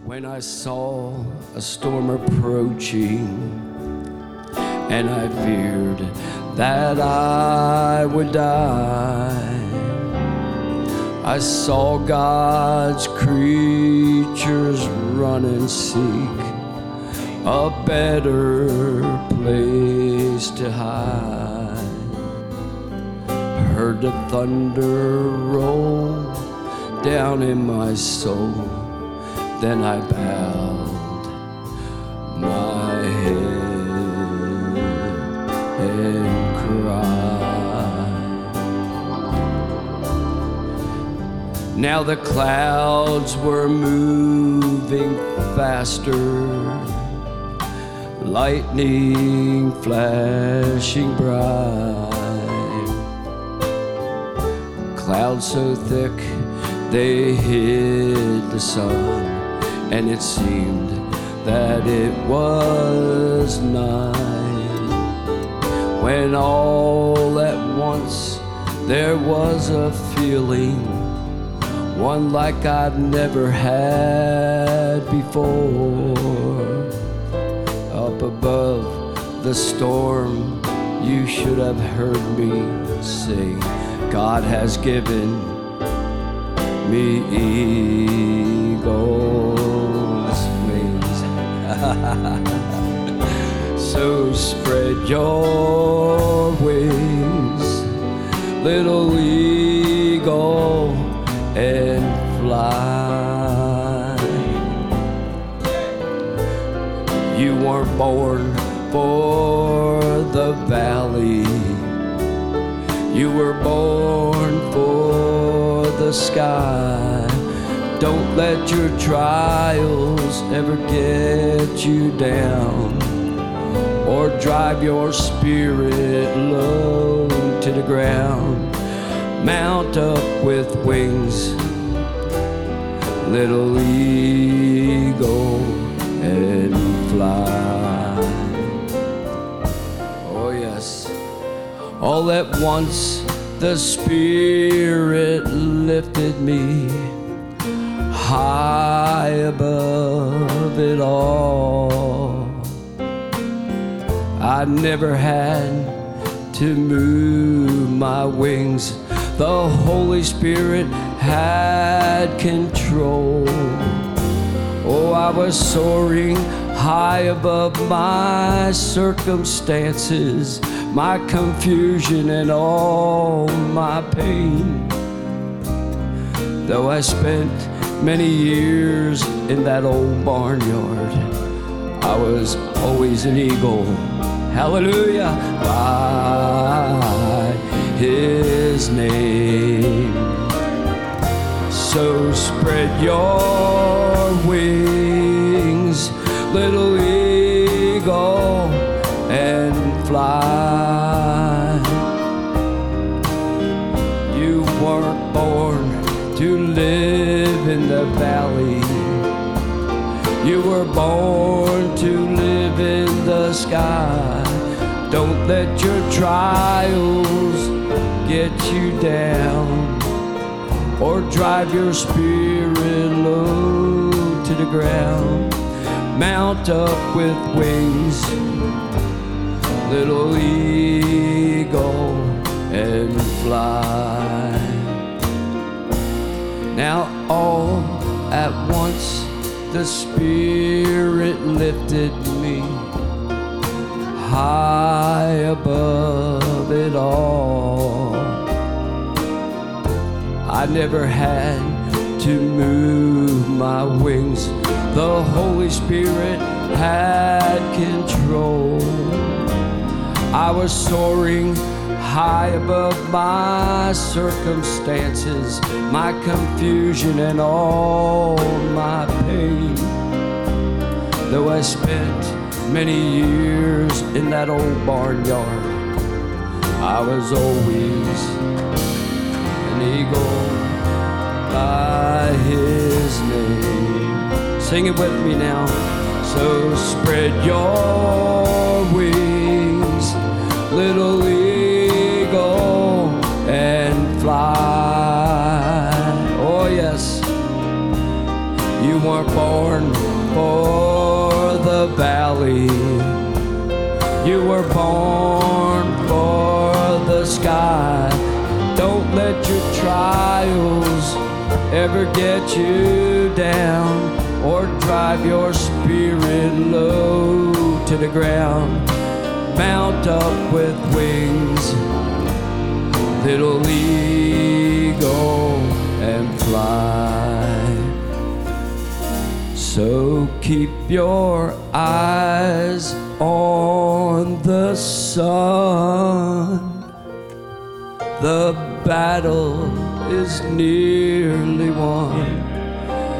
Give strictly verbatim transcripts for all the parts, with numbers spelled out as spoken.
When I saw a storm approaching, and I feared that I would die, I saw God's creatures run and seek a better place to hide. Heard the thunder roll down in my soul. Then I bowed my head and cried. Now the clouds were moving faster, lightning flashing bright. Clouds so thick they hid the sun, and it seemed that it was night, when all at once there was a feeling, one like I've never had before. Up above the storm, you should have heard me sing, God has given me eagle's wings. So spread your wings, little eagle, and fly. You weren't born for the valley, you were born for the sky. Don't let your trials ever get you down, or drive your spirit low to the ground. Mount up with wings, little eagle, and fly. Oh yes. All at once the Spirit lifted me high above it all. I never had to move my wings, the Holy Spirit had control. Oh, I was soaring high above my circumstances, my confusion and all my pain. Though I spent many years in that old barnyard, I was always an eagle. Hallelujah. By His name. So spread your wings, little eagle, and fly. You weren't born to live in the valley, you were born to live in the sky. Don't let your trials get you down, or drive your spirit low to the ground. Mount up with wings, little eagle, and fly. Now all at once the Spirit lifted me high above it all. I never had to move my wings, the Holy Spirit had control. I was soaring high above my circumstances, my confusion and all my pain. Though I spent many years in that old barnyard, I was always an eagle by His name. Sing it with me now. So spread your wings, little eagle, and fly. Oh yes. You weren't born for the valley. You were born for the sky. Don't let your trials ever get you down or drive your spirit low to the ground. Mount up with wings, little eagle, and fly. So keep your eyes on the sun. The battle is nearly won.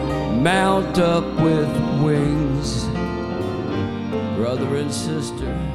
Mount up with wings, brother and sister.